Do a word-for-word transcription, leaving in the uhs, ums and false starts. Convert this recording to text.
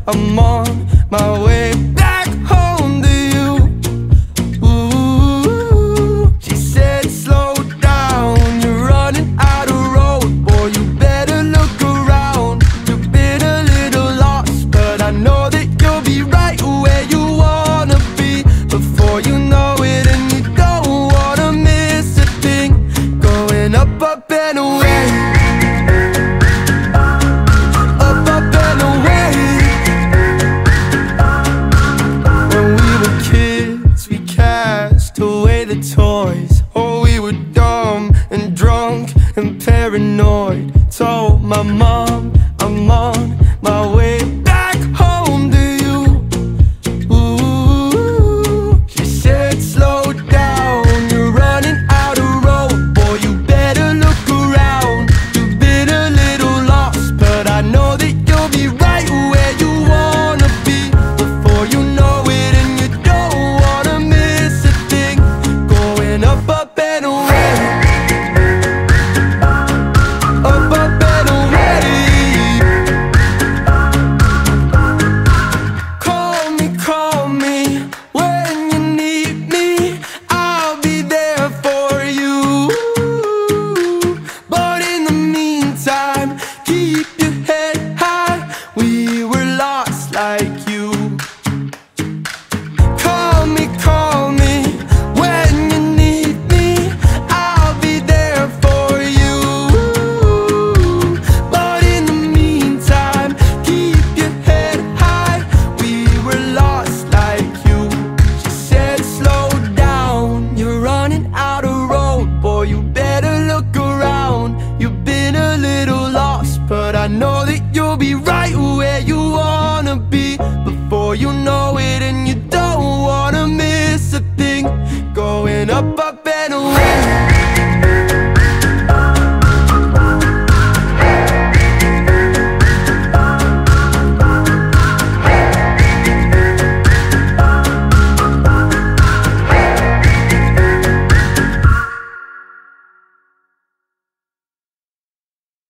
I'm on my way back home to you. Ooh, she said slow down, you're running out of road. Boy, you better look around. You've been a little lost, but I know that you'll be right where you wanna be before you know it. And you don't wanna miss a thing. Going up, up and away, up, up and away. When we were kids, we cast away the toys. Oh, we were dumb and drunk and paranoid. Told my mom I'm on